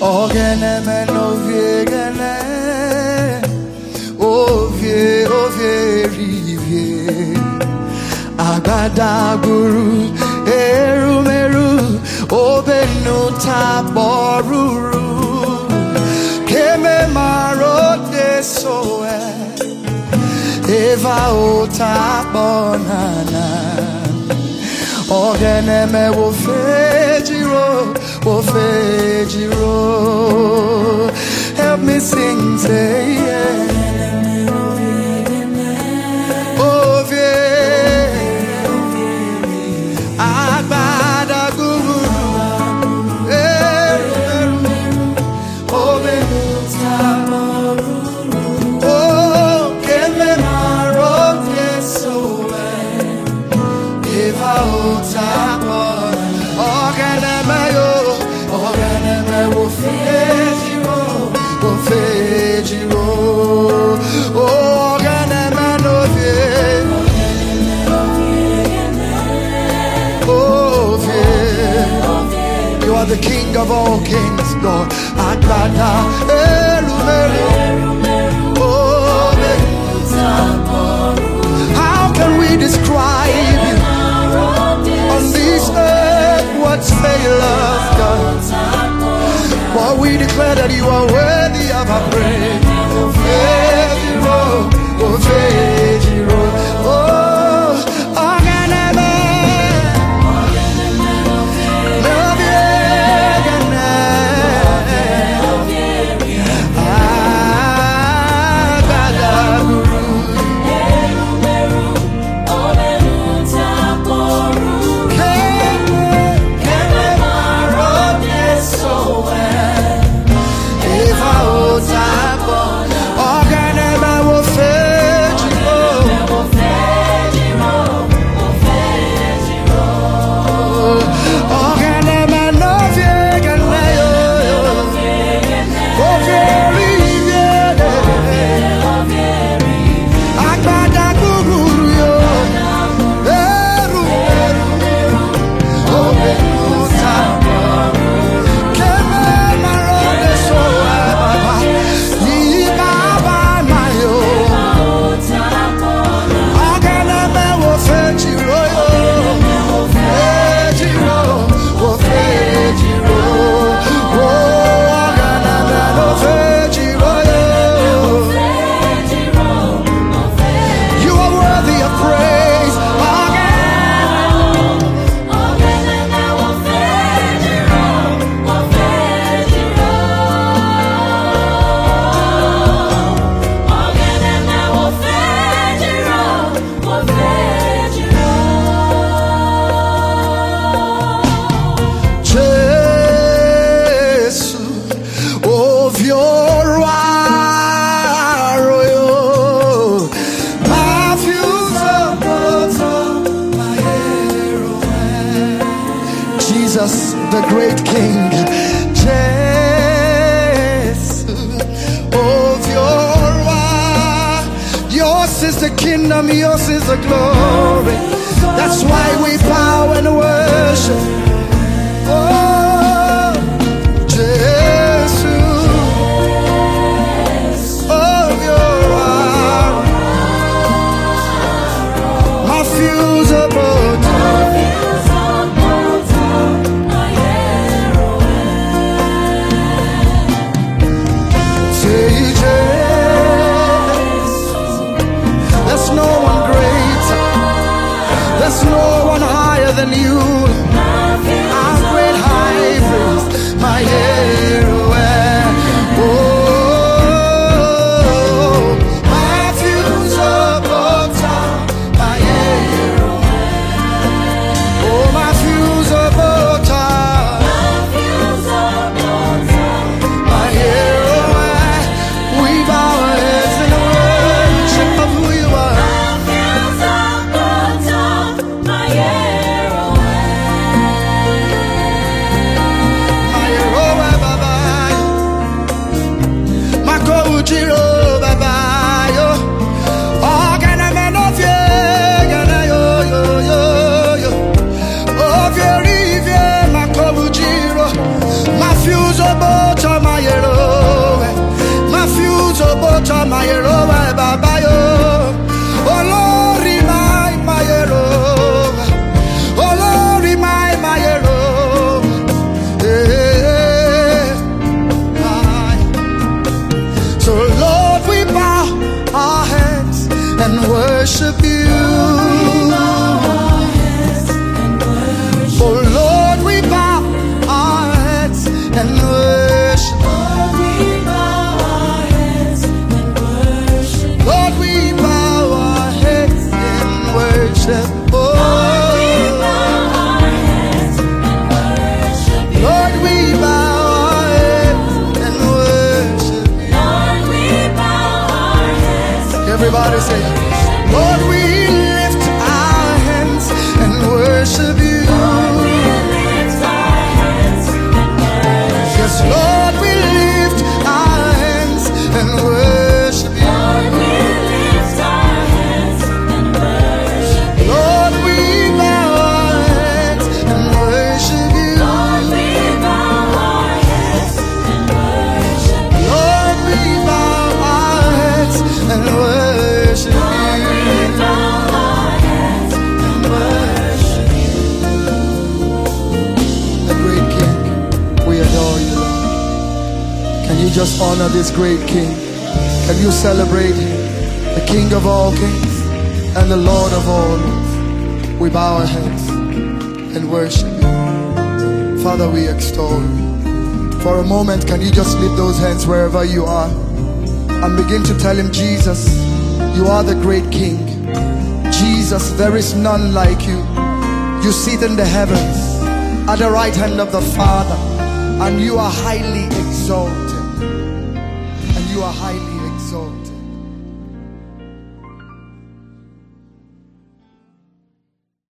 Ogene men oviegene, ovie rivie. Agada guru, erumeru, obenu taboruru. Keme marote soe, eva otabonana. Ogene me wo fejiro. Help me sing, say yeah. The King of all kings, Lord. Agbada, how can we describe you on this earth? What's fail us, God? But we declare that you are worthy of our praise. Jesus, the great King, Jesus, of yours is the kingdom, yours is the glory. That's why we bow and worship. Oh, Jesus, of your heart, my fusible. There's no one higher than you. Our great high priest, my hero. Oh, my fusible time, my hero. Oh, my fusible time, my hero. We bow our heads in worship of who you are. My hero, Baba. just honor this great King? Can you celebrate Him? The King of all kings and the Lord of all lords. We bow our heads and worship Him. Father, we extol You. For a moment, can you just lift those hands wherever you are and begin to tell Him, Jesus, You are the great King. Jesus, there is none like You. You sit in the heavens at the right hand of the Father, and You are highly exalted.